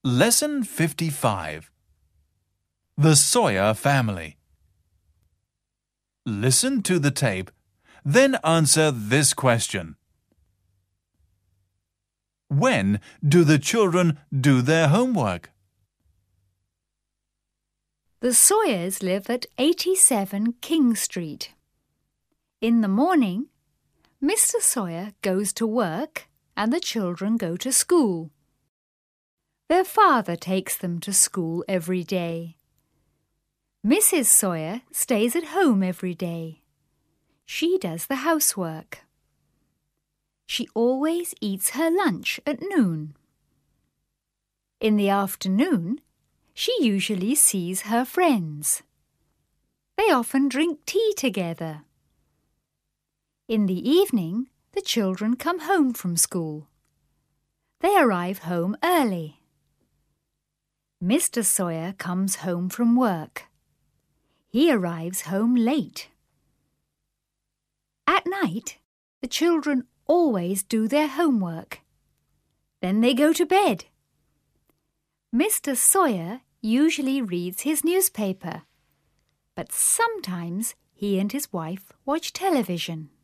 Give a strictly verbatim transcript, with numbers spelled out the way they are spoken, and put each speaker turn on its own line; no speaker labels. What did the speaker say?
Lesson fifty-five. The Sawyer Family. Listen to the tape, then answer this question. When do the children do their homework?
The Sawyers live at eighty-seven King Street. In the morning, Mister Sawyer goes to work and the children go to school. Their father takes them to school every day. Missus Sawyer stays at home every day. She does the housework. She always eats her lunch at noon. In the afternoon, she usually sees her friends. They often drink tea together. In the evening, the children come home from school. They arrive home early. Mister Sawyer comes home from work. He arrives home late. At night, the children always do their homework. Then they go to bed. Mister Sawyer usually reads his newspaper, but sometimes he and his wife watch television.